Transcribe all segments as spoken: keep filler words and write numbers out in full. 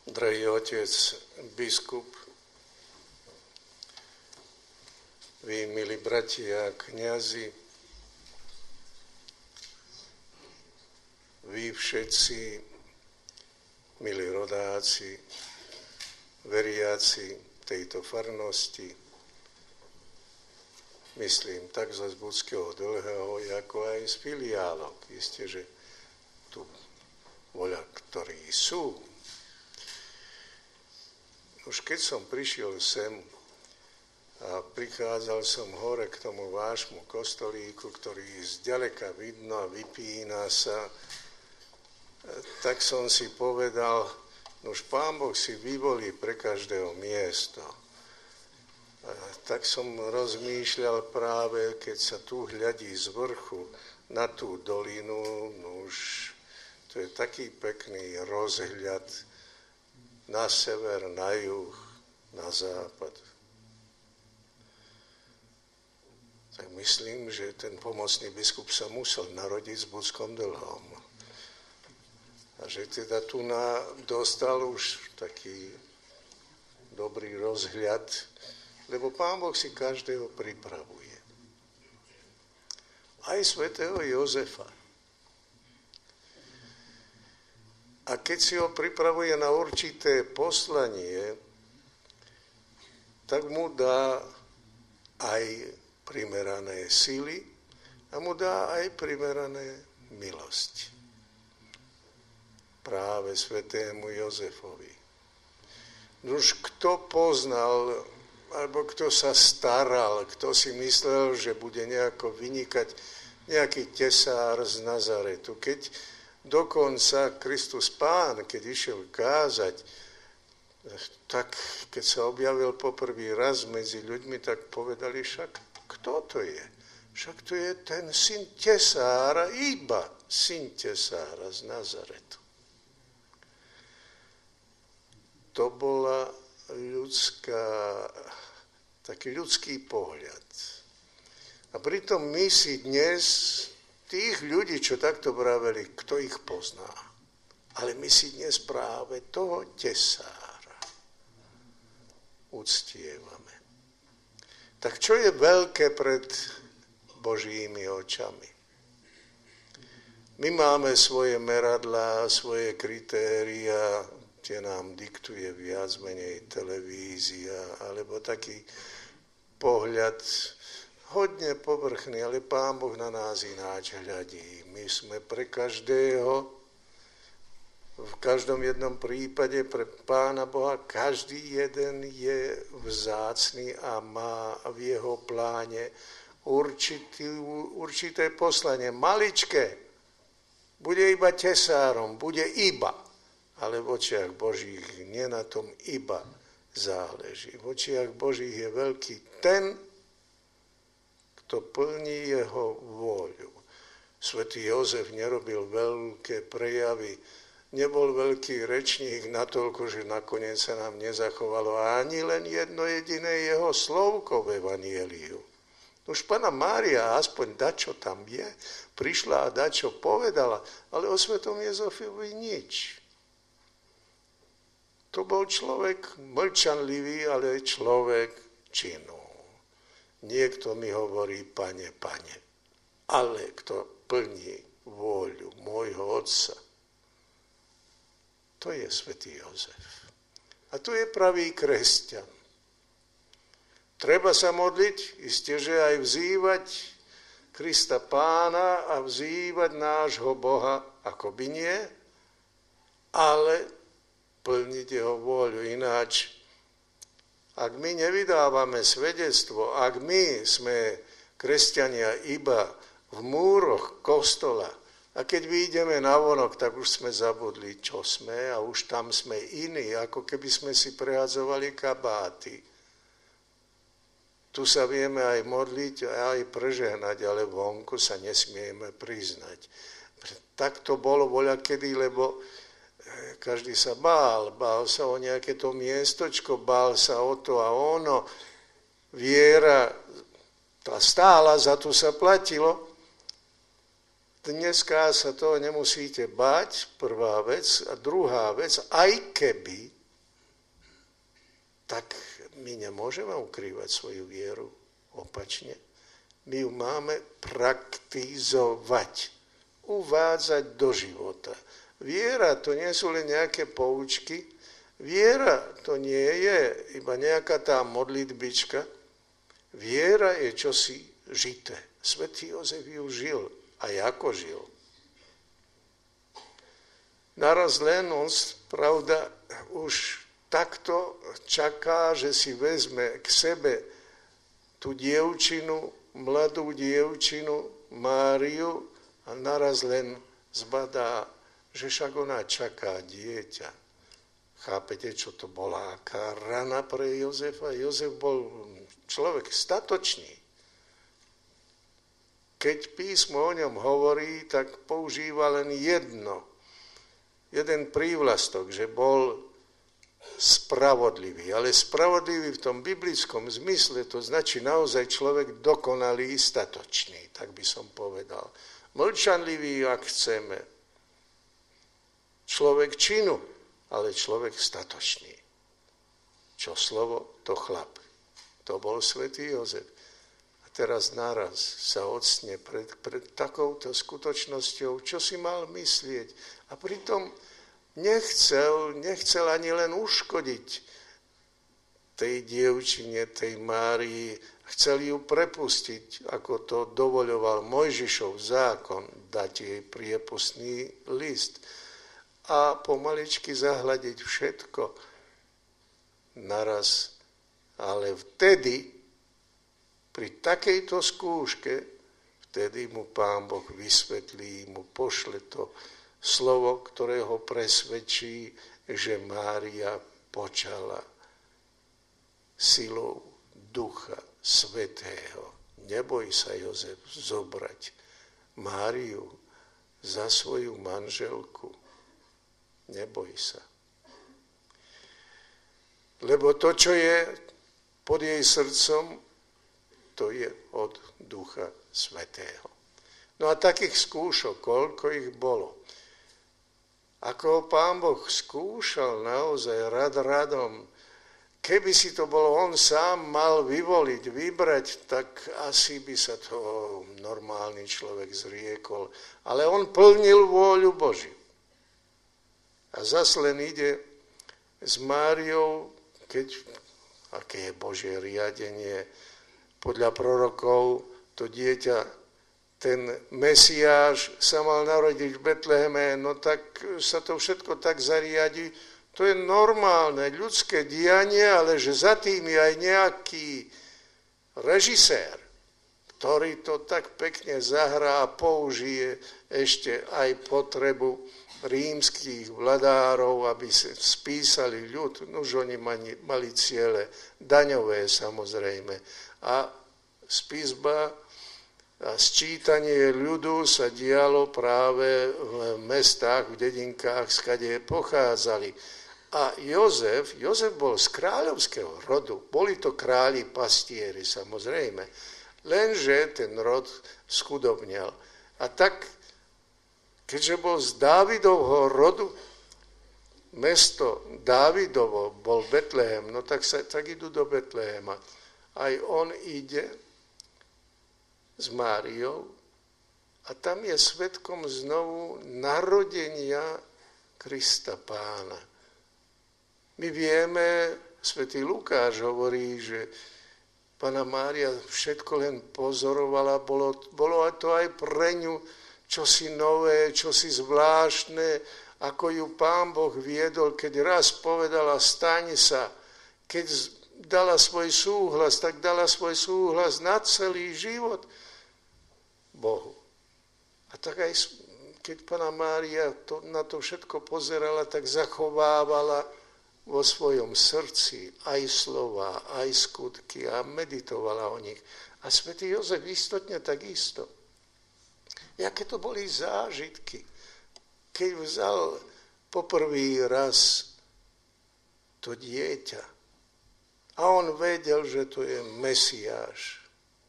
Drahý otec biskup, vy, milí bratia a kňazi, vy všetci, milí rodáci, veriaci tejto farnosti, myslím tak zo Zbudského Dlhého, ako aj z filiálok. Isté, že tu voľa, ktorí sú. Už keď som prišiel sem a prichádzal som hore k tomu vášmu kostolíku, ktorý zďaleka vidno a vypína sa, tak som si povedal, už Pán Boh si vyvolí pre každého miesto. A tak som rozmýšľal práve, keď sa tu hľadí z vrchu na tú dolinu, už to je taký pekný rozhľad na sever, na juh, na západ. Tak myslím, že ten pomocný biskup sa musel narodiť v Zbudskom Dlhom. A že teda tu na, dostal už taký dobrý rozhľad, lebo Pán Boh si každého pripravuje. Aj svätého Jozefa. A keď si ho pripravuje na určité poslanie, tak mu dá aj primerané sily a mu dá aj primerané milosti. Práve svätému Jozefovi. Už kto poznal, alebo kto sa staral, kto si myslel, že bude nejako vynikať nejaký tesár z Nazaretu. Keď dokonca Kristus Pán, keď išiel kázať, tak keď sa objavil poprvý raz medzi ľuďmi, tak povedali, však kto to je? Však to je ten syn tesára, iba syn tesára z Nazaretu. To bola ľudská, taký ľudský pohľad. A pritom my si dnes tých ľudí, čo takto vraveli, kto ich pozná. Ale my si dnes práve toho tesára uctievame. Tak čo je veľké pred Božími očami? My máme svoje meradlá, svoje kritéria, tie nám diktuje viac menej televízia, alebo taký pohľad hodne povrchný, ale Pán Boh na nás ináč hľadí. My sme pre každého, v každom jednom prípade pre Pána Boha, každý jeden je vzácny a má v jeho pláne určitý, určité poslanie. Maličké, bude iba tesárom, bude iba, ale v očiach Božích nie na tom iba záleží. V očiach Božích je veľký ten, to plní jeho vôľu. Svätý Jozef nerobil veľké prejavy, nebol veľký rečník natoľko, že nakoniec sa nám nezachovalo ani len jedno jediné jeho slovko v Evangeliu. Už Panna Mária aspoň dačo tam je, prišla a dačo povedala, ale o svätom Jozefovi nič. To bol človek mlčanlivý, ale človek činu. Niekto mi hovorí, Pane, Pane, ale kto plní vôľu môjho Otca, to je svätý Jozef. A tu je pravý kresťan. Treba sa modliť, isté, že aj vzývať Krista Pána a vzývať nášho Boha, ako by nie, ale plniť jeho vôľu ináč. Ak my nevydávame svedectvo, ak my sme kresťania iba v múroch kostola a keď vyjdeme navonok, tak už sme zabudli, čo sme a už tam sme iní, ako keby sme si prehadzovali kabáty. Tu sa vieme aj modliť a aj prežehnať, ale vonku sa nesmieme priznať. Tak to bolo voľakedy, lebo každý sa bál, bál sa o nejaké to miestočko, bál sa o to a ono. Viera, tá stála, za to sa platilo. Dneska sa toho nemusíte báť, prvá vec. A druhá vec, aj keby tak my nemôžeme ukrývať svoju vieru. Opačne. My ju máme praktizovať, uvádzať do života. Viera to nie sú len nejaké poučky, viera to nie je iba nejaká tá modlitbička, viera je čosi žité. Svätý Jozef ju žil. A ako žil? Naraz len on, pravda, už takto čaká, že si vezme k sebe tú dievčinu, mladú dievčinu Máriu a naraz len zbadá, že však ona čaká dieťa. Chápete, čo to bola? Aká rana pre Jozefa? Jozef bol človek statočný. Keď písmo o ňom hovorí, tak používa len jedno. Jeden prívlastok, že bol spravodlivý. Ale spravodlivý v tom biblickom zmysle, to značí naozaj človek dokonalý, statočný, tak by som povedal. Mlčanlivý, ak chceme. Človek činu, ale človek statočný. Čo slovo, to chlap. To bol svätý Jozef. A teraz naraz sa ocne pred, pred takouto skutočnosťou, čo si mal myslieť. A pritom nechcel, nechcel ani len uškodiť tej dievčine, tej Márii. Chcel ju prepustiť, ako to dovoľoval Mojžišov zákon, dať jej priepustný list a pomaličky zahľadiť všetko naraz. Ale vtedy, pri takejto skúške, vtedy mu Pán Boh vysvetlí, mu pošle to slovo, ktoré ho presvedčí, že Mária počala silou Ducha Svätého. Neboj sa, Jozef, zobrať Máriu za svoju manželku. Neboj sa. Lebo to, čo je pod jej srdcom, to je od Ducha Svätého. No a takých skúšok, koľko ich bolo. Ako ho Pán Boh skúšal naozaj rad radom, keby si to bol on sám mal vyvoliť, vybrať, tak asi by sa to normálny človek zriekol. Ale on plnil vôľu Božiu. A zas len ide s Máriou, keď, aké je Božie riadenie, podľa prorokov to dieťa, ten Mesiáš sa mal narodiť v Betleheme, no tak sa to všetko tak zariadi. To je normálne, ľudské dianie, ale že za tým je aj nejaký režisér, ktorý to tak pekne zahrá a použije ešte aj potrebu rímskych vladárov, aby spísali ľud. Nož oni mali, mali ciele daňové samozrejme. A spisba a sčítanie ľudu sa dialo práve v mestách, v dedinkách, skade pochádzali. A Jozef, Jozef bol z kráľovského rodu. Boli to králi pastieri, samozrejme. Lenže ten rod schudobnel. A tak, keďže bol z Dávidovho rodu, mesto Dávidovo bol Betlehem, no tak, sa, tak idú do Betlehema. Aj on ide s Máriou a tam je svedkom znovu narodenia Krista Pána. My vieme, svätý Lukáš hovorí, že Panna Mária všetko len pozorovala, bolo, bolo to aj pre ňu čosi nové, čosi zvláštne, ako ju Pán Boh viedol, keď raz povedala staň sa, keď dala svoj súhlas, tak dala svoj súhlas na celý život Bohu. A tak aj keď Panna Mária to, na to všetko pozerala, tak zachovávala vo svojom srdci aj slova, aj skutky a meditovala o nich. A svätý Jozef istotne takisto. Jaké to boli zážitky, keď vzal poprvý raz to dieťa a on vedel, že to je Mesiáš.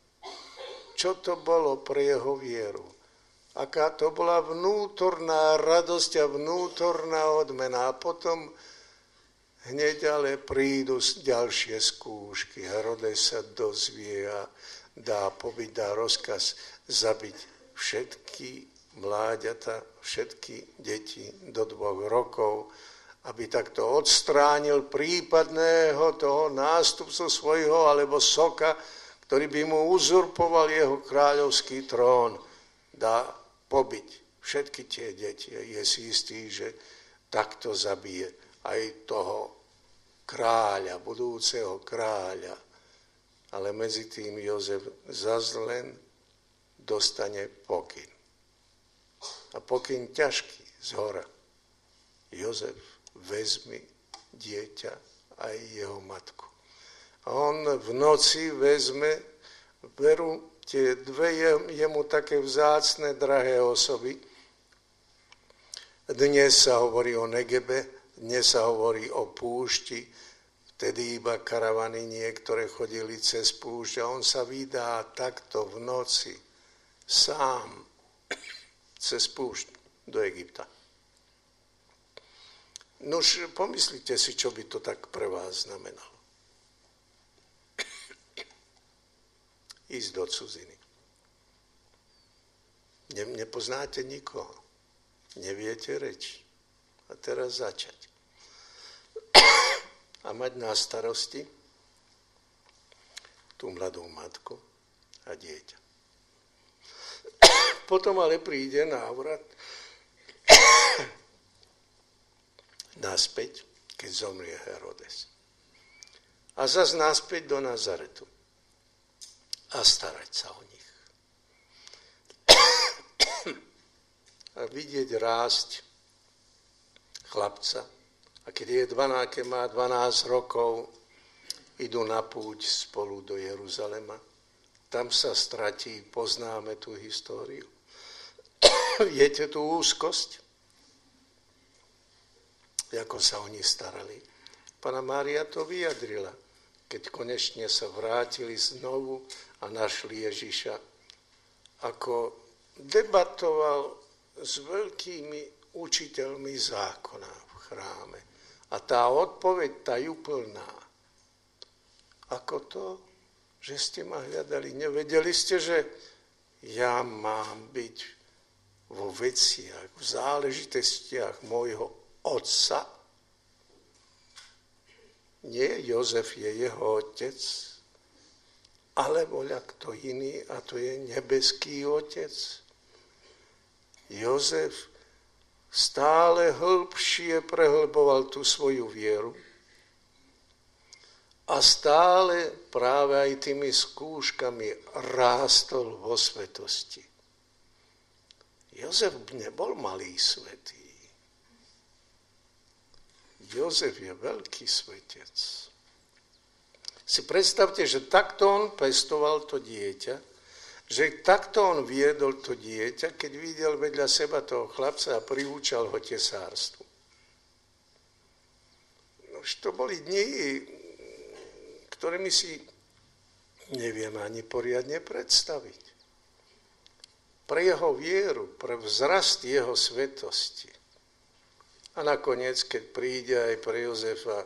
Čo to bolo pre jeho vieru? Aká to bola vnútorná radosť a vnútorná odmena. A potom hneď ale prídu ďalšie skúšky. Herodes sa dozvie a dá pobyt, dá rozkaz zabiť všetky mláďata, všetky deti do dvoch rokov, aby takto odstránil prípadného toho nástupcu svojho alebo soka, ktorý by mu uzurpoval jeho kráľovský trón. Dá pobyť všetky tie deti. Je si istý, že takto zabije aj toho kráľa, budúceho kráľa. Ale medzi tým Jozef zas len dostane pokyn. A pokyn ťažký zhora. Jozef, vezmi dieťa aj jeho matku. A on v noci vezme, berú tie dve jemu také vzácne, drahé osoby. Dnes sa hovorí o Negebe, dnes sa hovorí o púšti, vtedy iba karavany niektoré chodili cez púšť a on sa vydá takto v noci sám cez púšť do Egypta. Nož, pomyslite si, čo by to tak pre vás znamenalo. Ísť do cudziny. Ne, nepoznáte nikoho. Neviete reč. A teraz začať. A mať na starosti tú mladú matku a dieťa. Potom ale príde návrat naspäť, keď zomrie Herodes. A zas naspäť do Nazaretu. A starať sa o nich. A vidieť rásť chlapca. A keď je dvanásť, keď má dvanásť rokov, idú na púť spolu do Jeruzalema. Tam sa stratí, poznáme tú históriu. Viete tú úzkosť? Ako sa oni starali. Panna Mária to vyjadrila, keď konečne sa vrátili znovu a našli Ježiša, ako debatoval s veľkými učiteľmi zákona v chráme. A tá odpoveď, tá úplná. Ako to, že ste ma hľadali? Nevedeli ste, že ja mám byť vo veciach, v záležitostiach môjho otca? Nie, Jozef je jeho otec, ale voľa kto iný, a to je nebeský otec. Jozef stále hĺbšie prehlboval tú svoju vieru a stále práve aj tými skúškami rástol vo svetosti. Jozef nebol malý svätý. Jozef je veľký svetec. Si predstavte, že takto on pestoval to dieťa, že takto on viedol to dieťa, keď videl vedľa seba toho chlapca a priúčal ho tesárstvu. No, to boli dni, ktorými si nevieme ani poriadne predstaviť. Pre jeho vieru, pre vzrast jeho svetosti. A nakoniec, keď príde aj pre Jozefa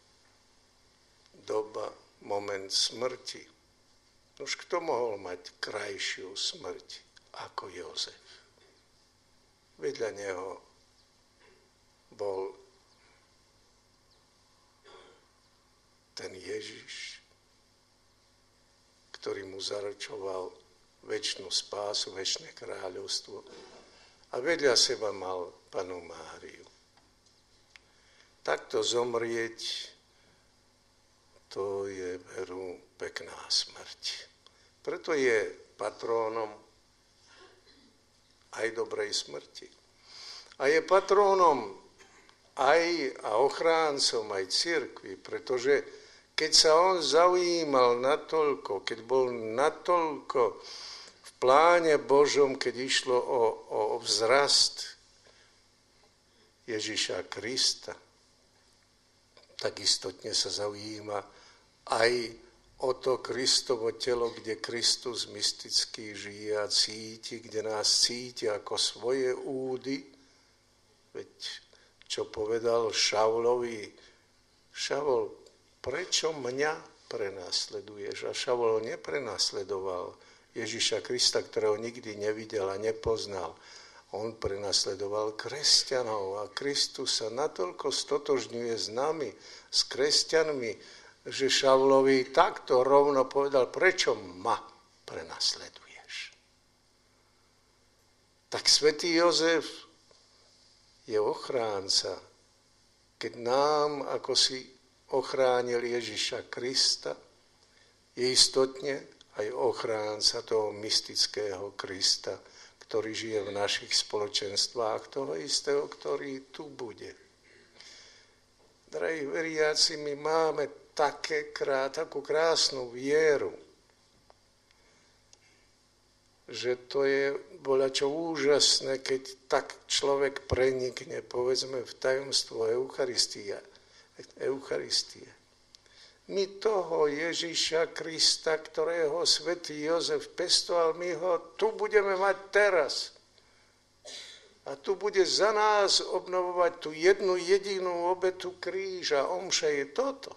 doba, moment smrti, už kto mohol mať krajšiu smrť ako Jozef? Vedľa neho bol ten Ježiš, ktorý mu zaručoval večnú spásu, večné kráľovstvo. A vedľa seba mal Pannu Máriu. Takto zomrieť, to je, veru, pekná smrť. Preto je patrónom aj dobrej smrti. A je patrónom aj a ochráncom aj cirkvi, pretože keď sa on zaujímal natoľko, keď bol natoľko v pláne Božom, keď išlo o, o vzrast Ježiša Krista, tak istotne sa zaujíma aj o to Kristovo telo, kde Kristus mysticky žije a cíti, kde nás cíti ako svoje údy. Veď čo povedal Šaulovi, Šavol, prečo mňa prenasleduješ? A Šavol neprenasledoval Ježiša Krista, ktorého nikdy nevidel a nepoznal. On prenasledoval kresťanov a Kristus sa natoľko stotožňuje s nami, s kresťanmi, že Šavlovi takto rovno povedal, prečo ma prenasleduješ? Tak svätý Jozef je ochránca, keď nám, ako si ochránil Ježiša Krista, je istotne aj ochránca toho mystického Krista, ktorý žije v našich spoločenstvách, toho istého, ktorý tu bude. Drahí veriaci, my máme také, takú krásnu vieru, že to je boľačo úžasné, keď tak človek prenikne, povedzme, v tajomstvo Eucharistie. Eucharistie. My toho Ježiša Krista, ktorého svätý Jozef pestoval, my ho tu budeme mať teraz. A tu bude za nás obnovovať tú jednu jedinú obetu kríža. Omša je toto.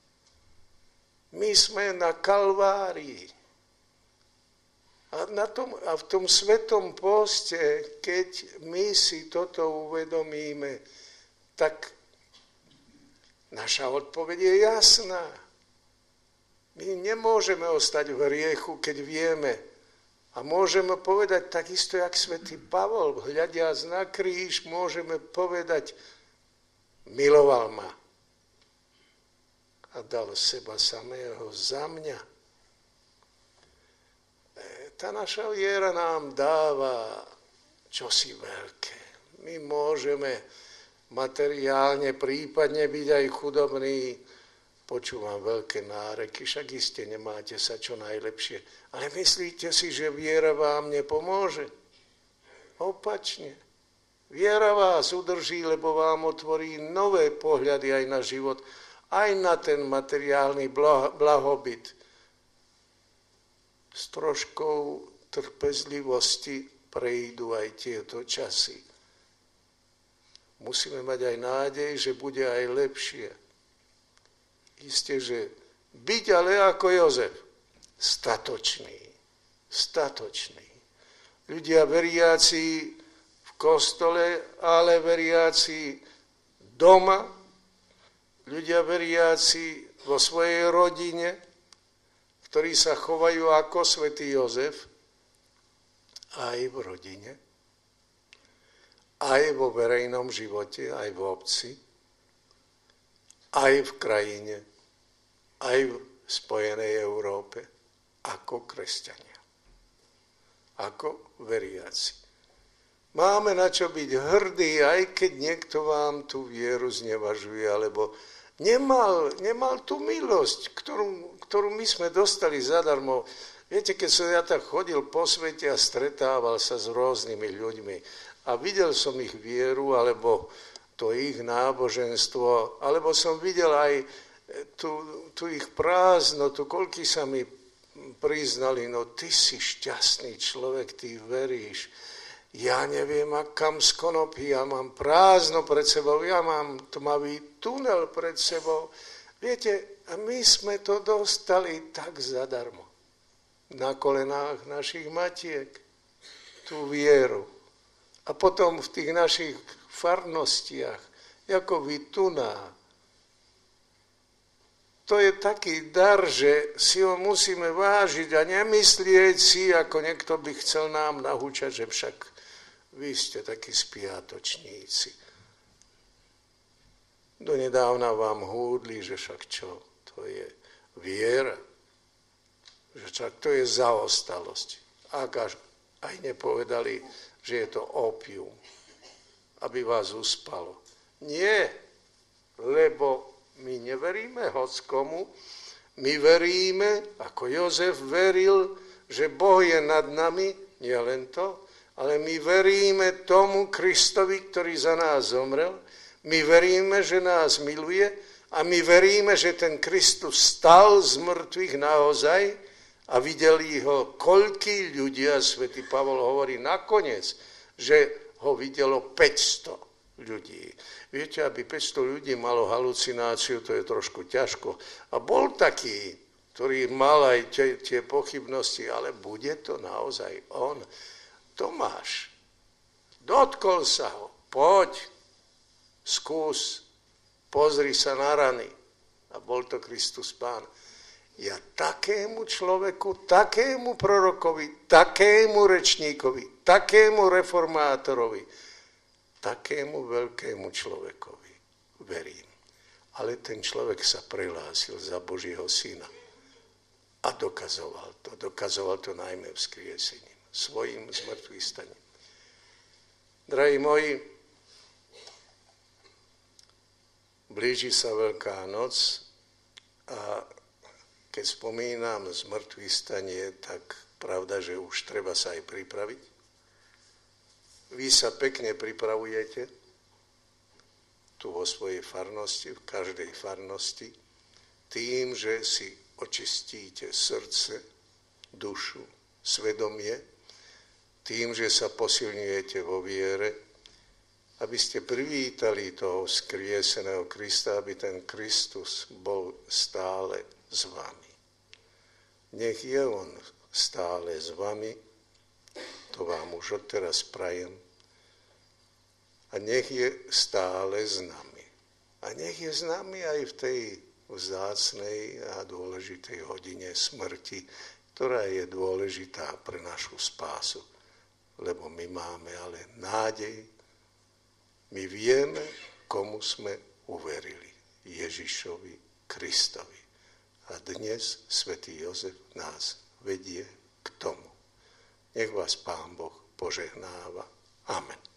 My sme na Kalvárii. A, na tom, a v tom svetom poste, keď my si toto uvedomíme, tak naša odpoveď je jasná. My nemôžeme ostať v hriechu, keď vieme. A môžeme povedať takisto, jak svätý Pavol, hľadiac na kríž, môžeme povedať, miloval ma a dal seba samého za mňa. Tá naša viera nám dáva čosi veľké. My môžeme materiálne, prípadne byť aj chudobný. Počúvam veľké náreky, však iste nemáte sa čo najlepšie. Ale myslíte si, že viera vám nepomôže? Opačne. Viera vás udrží, lebo vám otvorí nové pohľady aj na život, aj na ten materiálny blahobyt. S troškou trpezlivosti prejdú aj tieto časy. Musíme mať aj nádej, že bude aj lepšie. Isté, že byť ale ako Jozef, statočný, statočný. Ľudia veriaci v kostole, ale veriaci doma, ľudia veriaci vo svojej rodine, ktorí sa chovajú ako svätý Jozef, aj v rodine, aj vo verejnom živote, aj v obci, aj v krajine, aj v Spojenej Európe, ako kresťania, ako veriaci. Máme na čo byť hrdí, aj keď niekto vám tú vieru znevažuje, alebo nemal, nemal tú milosť, ktorú, ktorú my sme dostali zadarmo. Viete, keď som ja tak chodil po svete a stretával sa s rôznymi ľuďmi a videl som ich vieru, alebo to ich náboženstvo, alebo som videl aj tú, tú ich prázdnotu, koľky sa mi priznali, no ty si šťastný človek, ty veríš. Ja neviem, a kam z konopí, ja mám prázdno pred sebou, ja mám tmavý tunel pred sebou. Viete, a my sme to dostali tak zadarmo. Na kolenách našich matiek, tú vieru. A potom v tých našich farnostiach, ako vytuná. To je taký dar, že si ho musíme vážiť a nemyslieť si, ako niekto by chcel nám nahúčať, že však vy ste takí spiatočníci. Donedávna vám húdli, že však čo, to je viera. Že však to je zaostalosť. Ak až aj nepovedali, že je to opium, aby vás uspalo. Nie, lebo my neveríme hockomu, my veríme, ako Jozef veril, že Boh je nad nami, nie len to, ale my veríme tomu Kristovi, ktorý za nás zomrel, my veríme, že nás miluje a my veríme, že ten Kristus stal z mŕtvych naozaj a videli ho koľkí ľudia, svätý Pavol hovorí nakoniec, že ho videlo päťsto ľudí. Viete, aby päťsto ľudí malo halucináciu, to je trošku ťažko. A bol taký, ktorý mal aj tie, tie pochybnosti, ale bude to naozaj on. Tomáš, dotkol sa ho, poď, skús, pozri sa na rany. A bol to Kristus Pán. Ja takému človeku, takému prorokovi, takému rečníkovi, takému reformátorovi, takému veľkému človekovi verím. Ale ten človek sa prehlásil za Božieho syna. A dokazoval to. Dokazoval to najmä vzkriesením. Svojím zmŕtvychvstaním. Drahí moji, blíži sa Veľká noc a keď spomínam zmŕtvychvstanie, tak pravda, že už treba sa aj pripraviť. Vy sa pekne pripravujete tu vo svojej farnosti, v každej farnosti, tým, že si očistíte srdce, dušu, svedomie, tým, že sa posilňujete vo viere, aby ste privítali toho vzkrieseného Krista, aby ten Kristus bol stále s vami. Nech je on stále s vami, to vám už odteraz prajem. A nech je stále s nami. A nech je s nami aj v tej vzácnej a dôležitej hodine smrti, ktorá je dôležitá pre našu spásu. Lebo my máme ale nádej, my vieme, komu sme uverili. Ježišovi Kristovi. A dnes svätý Jozef nás vedie k tomu. Nech vás Pán Boh požehnáva. Amen.